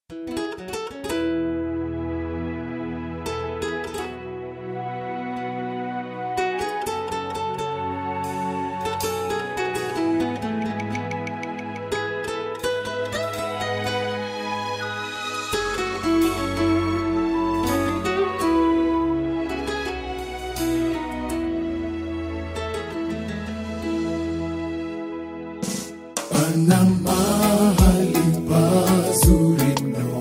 Pana mahali pazuri mno,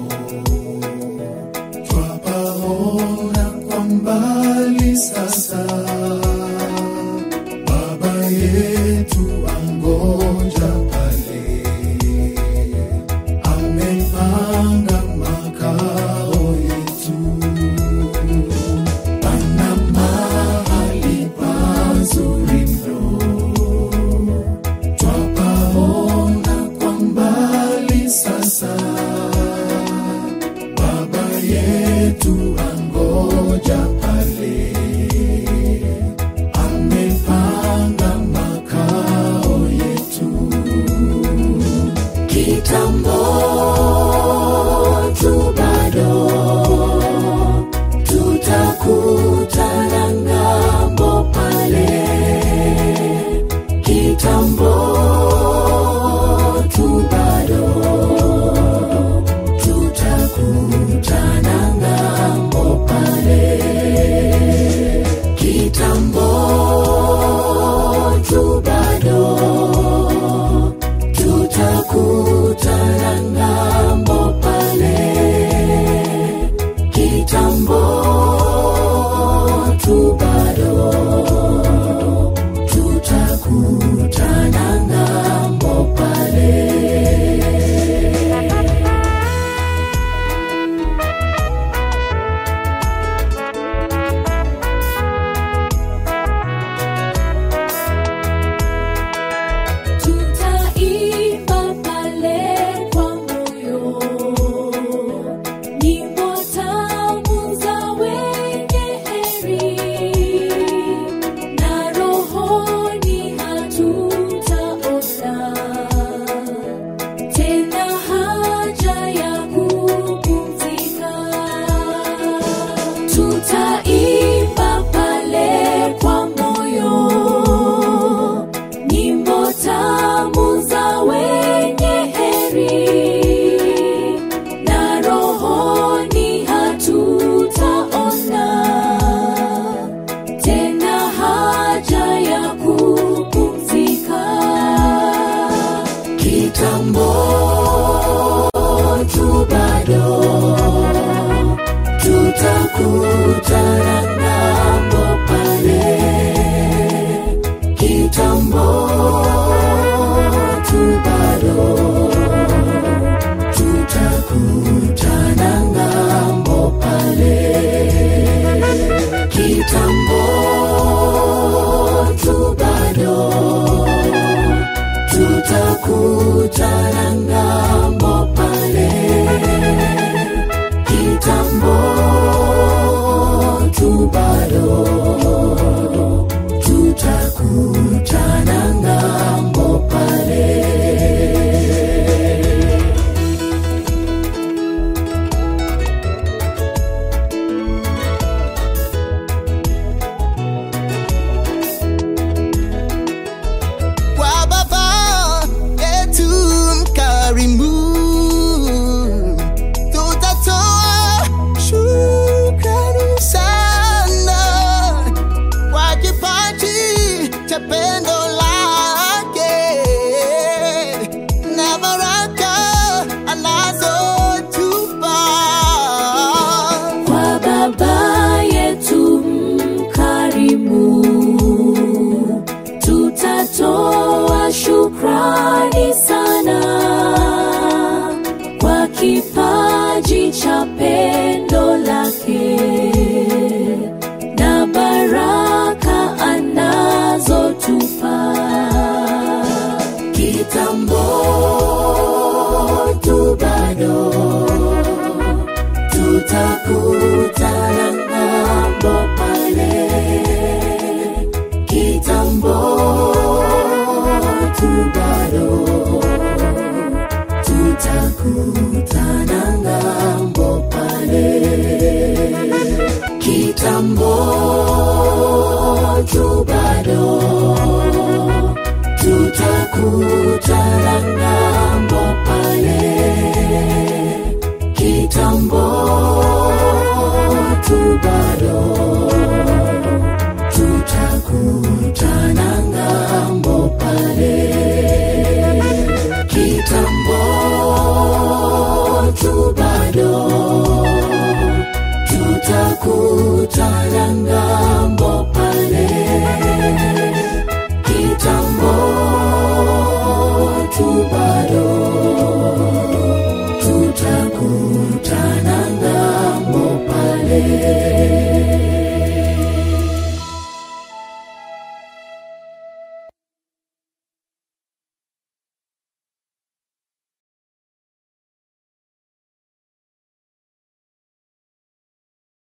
twapaona kwa mbali sasa. Baba yetu angoja pale, amepanga makao yetu. Pana mahali pazuri mno, twapaona kwa mbali sasa. Baba yetu angoja pale, amepanga makao yetu. Kitambo tu bado, tutakutana ng'ambo pale. Kitambo tu bado, tutakutana ng'ambo pale. Kitambo tu bado, tutakutana ng'ambo pale. Kitambo tu bado, tutakutana ng'ambo pale. Tutaimba pale kwa moyo, nyimbo tamu za wenye heri, na rohoni hatutaona tena haja ya kupumzika. Tutaimba pale kwa moyo, nyimbo tamu za wenye heri, na rohoni hatutaona tena haja ya kupumzika. Kitambo tu bado, tutakutana ng'ambo pale. Kitambo tu bado, tutakutana ng'ambo pale. Kitambo tu bado, tutakutana ng'ambo pale. Kitambo tu bado, tutakutana ng'ambo pale. Kwa Baba yetu mkarimu, tutatoa shukrani sana kwa kipaji cha pendo lake na baraka anazotupa. Kwa Baba yetu mkarimu, tutatoa shukrani sana kwa kipaji cha pendo lake na baraka anazotupa. Kitambo tu bado, tutakutana ng'ambo pale. Kitambo tu bado, tutakutana ng'ambo pale. Kitambo tu bado, tutakutana ng'ambo pale. Kitambo tu bado,